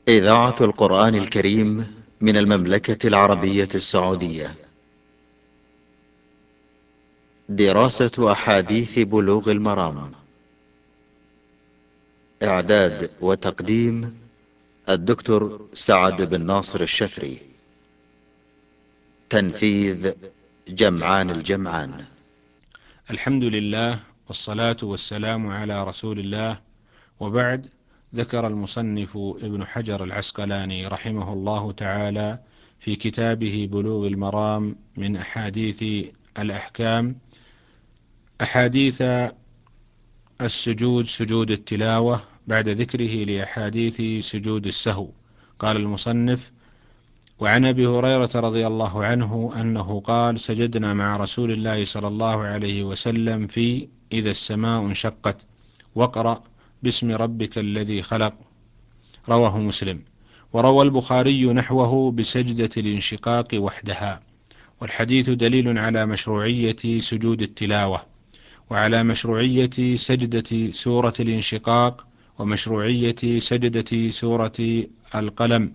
إذاعة القرآن الكريم من المملكة العربية السعودية. دراسة أحاديث بلوغ المرام. إعداد وتقديم الدكتور سعد بن ناصر الشفري. تنفيذ جمعان الجمعان. الحمد لله والصلاة والسلام على رسول الله، وبعد. ذكر المصنف ابن حجر العسقلاني رحمه الله تعالى في كتابه بلوغ المرام من أحاديث الأحكام أحاديث السجود، سجود التلاوة، بعد ذكره لأحاديث سجود السهو. قال المصنف: وعن أبي هريرة رضي الله عنه أنه قال: سجدنا مع رسول الله صلى الله عليه وسلم في إذا السماء انشقت واقرأ باسم ربك الذي خلق. رواه مسلم. وروى البخاري نحوه بسجدة الانشقاق وحدها. والحديث دليل على مشروعية سجود التلاوة، وعلى مشروعية سجدة سورة الانشقاق، ومشروعية سجدة سورة القلم.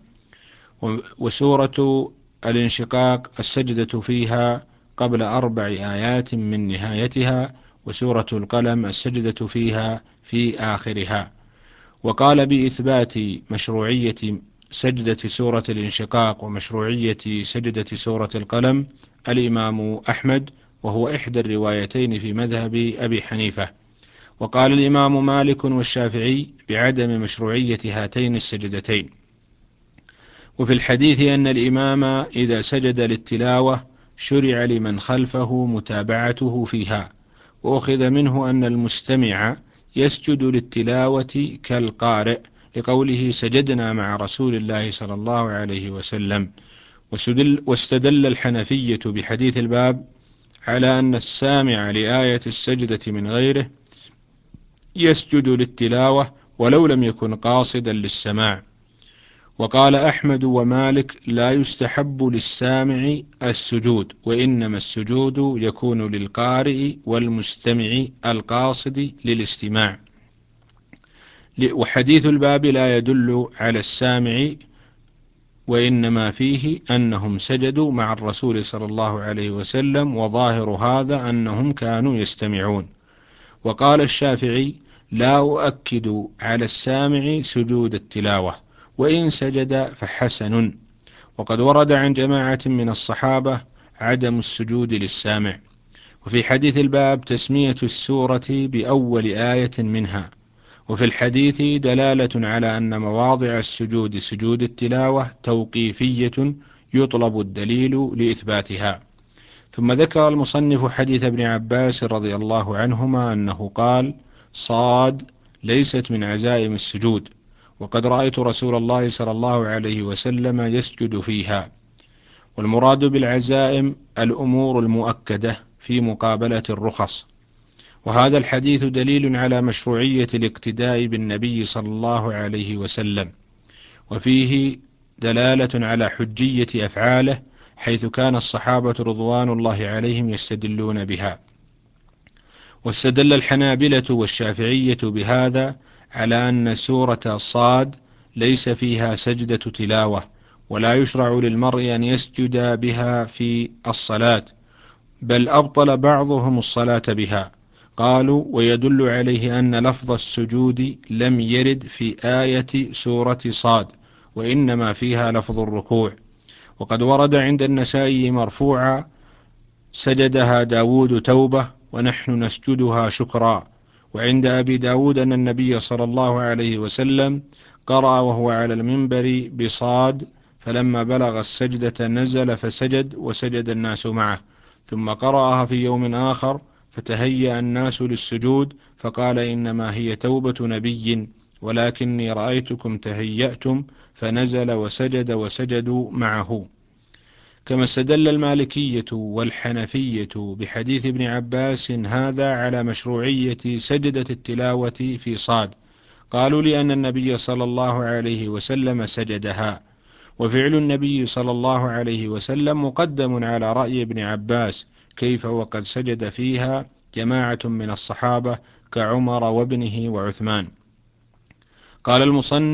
وسورة الانشقاق السجدة فيها قبل 4 آيات من نهايتها، وسورة القلم السجدة فيها في آخرها. وقال بإثبات مشروعية سجدة سورة الانشقاق ومشروعية سجدة سورة القلم الإمام أحمد، وهو إحدى الروايتين في مذهب أبي حنيفة. وقال الإمام مالك والشافعي بعدم مشروعية هاتين السجدتين. وفي الحديث أن الإمام إذا سجد للتلاوة شرع لمن خلفه متابعته فيها. وأخذ منه أن المستمع يسجد للتلاوة كالقارئ، لقوله: سجدنا مع رسول الله صلى الله عليه وسلم. واستدل الحنفية بحديث الباب على أن السامع لآية السجدة من غيره يسجد للتلاوة ولو لم يكن قاصدا للسماع. وقال أحمد ومالك: لا يستحب للسامع السجود، وإنما السجود يكون للقارئ والمستمع القاصد للاستماع. وحديث الباب لا يدل على السامع، وإنما فيه أنهم سجدوا مع الرسول صلى الله عليه وسلم، وظاهر هذا أنهم كانوا يستمعون. وقال الشافعي: لا أؤكد على السامع سجود التلاوة، وإن سجد فحسن. وقد ورد عن جماعة من الصحابة عدم السجود للسامع. وفي حديث الباب تسمية السورة بأول آية منها. وفي الحديث دلالة على أن مواضع السجود سجود التلاوة توقيفية يطلب الدليل لإثباتها. ثم ذكر المصنف حديث ابن عباس رضي الله عنهما أنه قال: صاد ليست من عزائم السجود، وقد رأيت رسول الله صلى الله عليه وسلم يسجد فيها. والمراد بالعزائم الأمور المؤكدة في مقابلة الرخص. وهذا الحديث دليل على مشروعية الاقتداء بالنبي صلى الله عليه وسلم، وفيه دلالة على حجية أفعاله، حيث كان الصحابة رضوان الله عليهم يستدلون بها. واستدل الحنابلة والشافعية بهذا على أن سورة صاد ليس فيها سجدة تلاوة، ولا يشرع للمرء أن يسجد بها في الصلاة، بل أبطل بعضهم الصلاة بها. قالوا: ويدل عليه أن لفظ السجود لم يرد في آية سورة صاد، وإنما فيها لفظ الركوع. وقد ورد عند النسائي مرفوعا: سجدها داود توبة ونحن نسجدها شكرا. وعند أبي داود أن النبي صلى الله عليه وسلم قرأ وهو على المنبر بصاد، فلما بلغ السجدة نزل فسجد، وسجد الناس معه، ثم قرأها في يوم آخر فتهيأ الناس للسجود، فقال: إنما هي توبة نبي، ولكني رأيتكم تهيأتم، فنزل وسجد وسجدوا معه. كما استدل المالكية والحنفية بحديث ابن عباس هذا على مشروعية سجدة التلاوة في صاد. قالوا: لأن النبي صلى الله عليه وسلم سجدها، وفعل النبي صلى الله عليه وسلم مقدم على رأي ابن عباس، كيف وقد سجد فيها جماعة من الصحابة كعمر وابنه وعثمان. قال المصنف: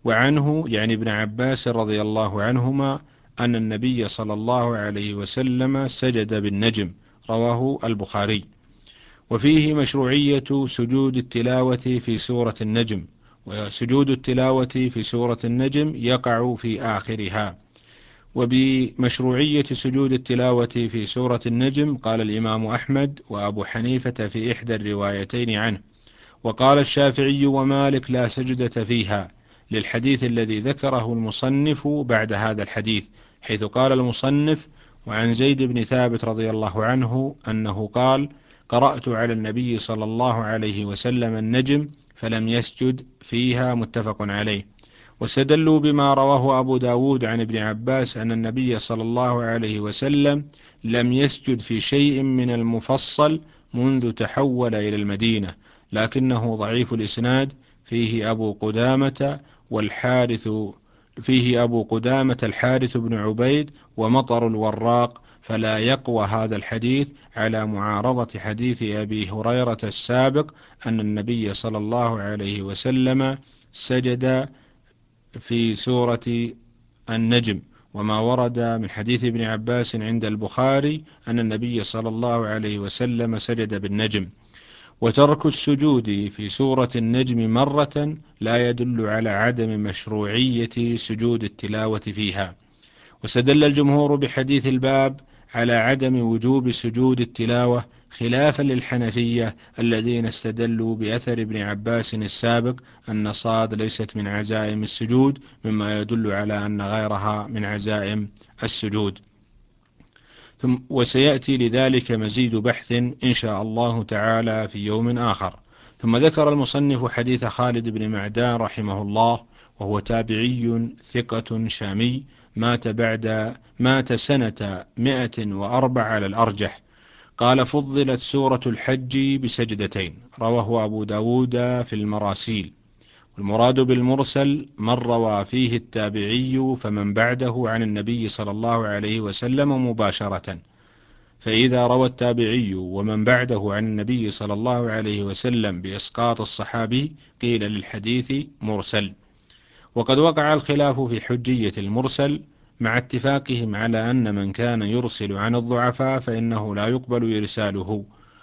وعنه يعني ابن عباس رضي الله عنهما أن النبي صلى الله عليه وسلم سجد بالنجم، رواه البخاري. وفيه مشروعية سجود التلاوة في سورة النجم، وسجود التلاوة في سورة النجم يقع في آخرها. وبمشروعية سجود التلاوة في سورة النجم قال الإمام أحمد وأبو حنيفة في إحدى الروايتين عنه، وقال الشافعي ومالك لا سجدة فيها، للحديث الذي ذكره المصنف بعد هذا الحديث، حيث قال المصنف: وعن زيد بن ثابت رضي الله عنه أنه قال: قرأت على النبي صلى الله عليه وسلم النجم فلم يسجد فيها، متفق عليه. واستدلوا بما رواه أبو داود عن ابن عباس أن النبي صلى الله عليه وسلم لم يسجد في شيء من المفصل منذ تحول إلى المدينة، لكنه ضعيف الإسناد، فيه أبو قدامة والحارث فيه أبو قدامة الحارث بن عبيد ومطر الوراق، فلا يقوى هذا الحديث على معارضة حديث أبي هريرة السابق أن النبي صلى الله عليه وسلم سجد في سورة النجم، وما ورد من حديث ابن عباس عند البخاري أن النبي صلى الله عليه وسلم سجد بالنجم. وترك السجود في سورة النجم مرة لا يدل على عدم مشروعية سجود التلاوة فيها. واستدل الجمهور بحديث الباب على عدم وجوب سجود التلاوة، خلافا للحنفية الذين استدلوا بأثر ابن عباس السابق أن صاد ليست من عزائم السجود، مما يدل على أن غيرها من عزائم السجود. وسيأتي لذلك مزيد بحث إن شاء الله تعالى في يوم آخر. ثم ذكر المصنف حديث خالد بن معدان رحمه الله، وهو تابعي ثقة شامي، مات سنة 104 على الأرجح. قال: فضلت سورة الحج بسجدتين، رواه أبو داود في المراسيل. المراد بالمرسل من روى فيه التابعي فمن بعده عن النبي صلى الله عليه وسلم مباشرة، فإذا روى التابعي ومن بعده عن النبي صلى الله عليه وسلم بإسقاط الصحابي قيل للحديث مرسل. وقد وقع الخلاف في حجية المرسل، مع اتفاقهم على أن من كان يرسل عن الضعفاء فإنه لا يقبل إرساله،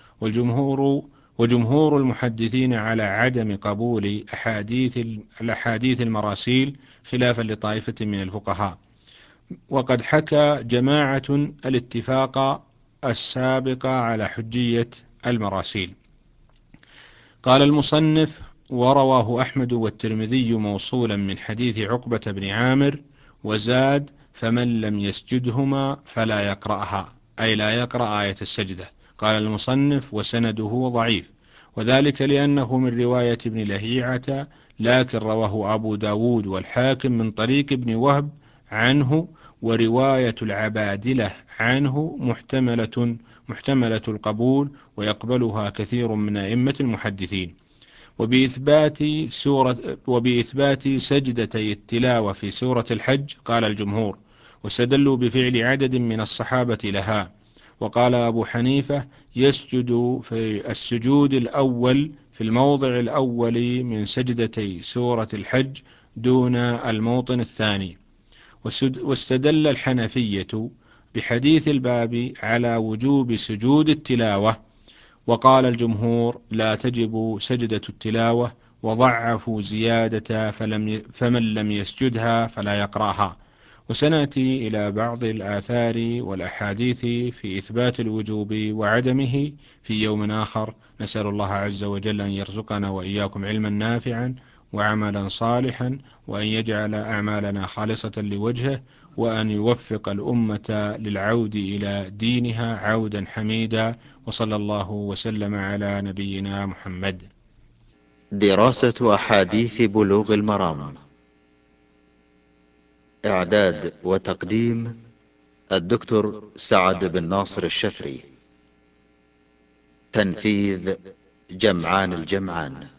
وجمهور المحدثين على عدم قبول الأحاديث المراسيل، خلافا لطائفة من الفقهاء. وقد حكى جماعة الاتفاق السابق على حجية المراسيل. قال المصنف: ورواه أحمد والترمذي موصولا من حديث عقبة بن عامر، وزاد: فمن لم يسجدهما فلا يقرأها، أي لا يقرأ آية السجدة. قال المصنف: وسنده ضعيف، وذلك لأنه من رواية ابن لهيعة، لكن رواه أبو داود والحاكم من طريق ابن وهب عنه، ورواية العبادلة عنه محتملة القبول، ويقبلها كثير من أئمة المحدثين. وبإثبات سجدتي التلاوة في سورة الحج قال الجمهور، واستدلوا بفعل عدد من الصحابة لها. وقال أبو حنيفة: يسجد في السجود الأول في الموضع الأول من سجدتي سورة الحج دون الموطن الثاني. واستدل الحنفية بحديث الباب على وجوب سجود التلاوة، وقال الجمهور: لا تجب سجدة التلاوة، وضعفوا زيادة فمن لم يسجدها فلا يقرأها. وسنأتي إلى بعض الآثار والأحاديث في إثبات الوجوب وعدمه في يوم آخر. نسأل الله عز وجل أن يرزقنا وإياكم علما نافعا وعملا صالحا، وأن يجعل أعمالنا خالصة لوجهه، وأن يوفق الأمة للعود إلى دينها عودا حميدا. وصلى الله وسلم على نبينا محمد. دراسة أحاديث بلوغ المرام. إعداد وتقديم الدكتور سعد بن ناصر الشفري. تنفيذ جمعان الجمعان.